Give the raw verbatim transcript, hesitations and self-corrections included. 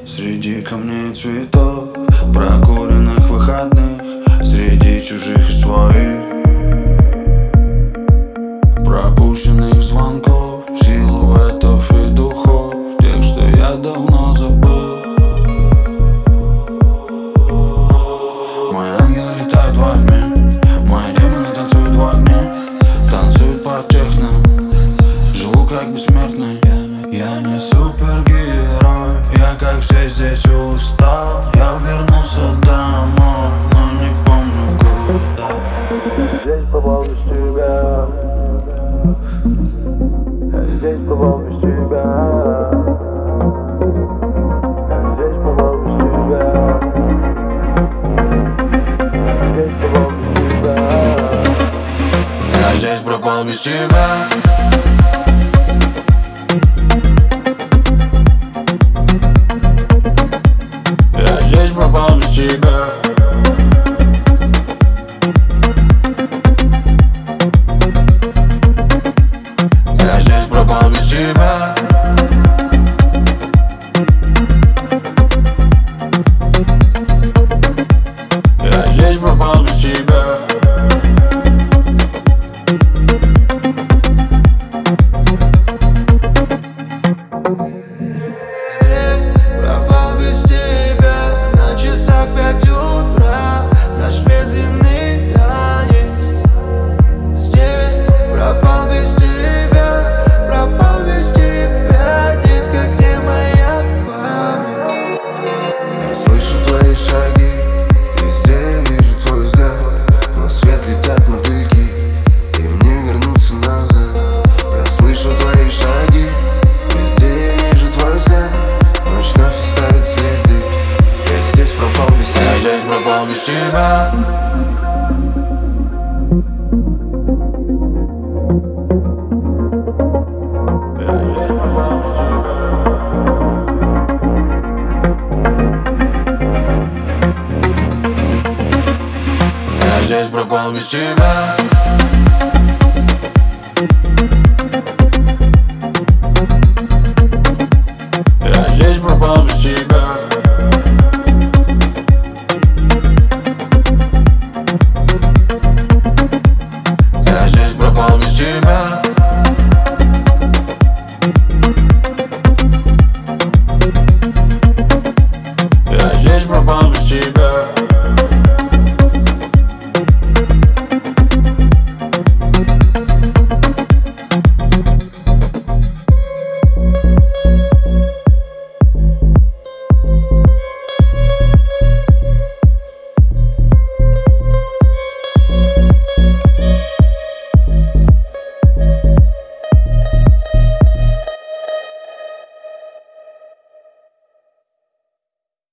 Среди камней и цветов, прокуренных выходных, среди чужих и своих, пропущенных звонков, силуэтов и духов, тех, что я давно забыл. Мои ангелы летают во тьме, мои демоны танцуют в огне, танцуют под техно, живу как бессмертный. Я не супергерой, я как все здесь устал. Я вернулся домой, но не помню куда. Я здесь попал без тебя, я здесь попал без тебя, я здесь попал без тебя, я здесь попал без тебя. Я здесь пропал без тебя. Я здесь пропал без тебя. Я здесь пропал без тебя. Здесь пропал без тебя. На часах пять утра, наш медленный танец. Здесь пропал без тебя, пропал без тебя. Детка, где моя память? Я слышу твои шаги, везде вижу твой взгляд, но свет летят мотыльки, и мне вернуться назад. Я слышу твои шаги, везде вижу твой взгляд, ночь вновь оставит следы. Я здесь пропал без тебя. Я здесь пропал без тебя. Я здесь пропал без тебя. Я здесь пропал без тебя. Я здесь пропал без тебя. Я здесь пропал без тебя.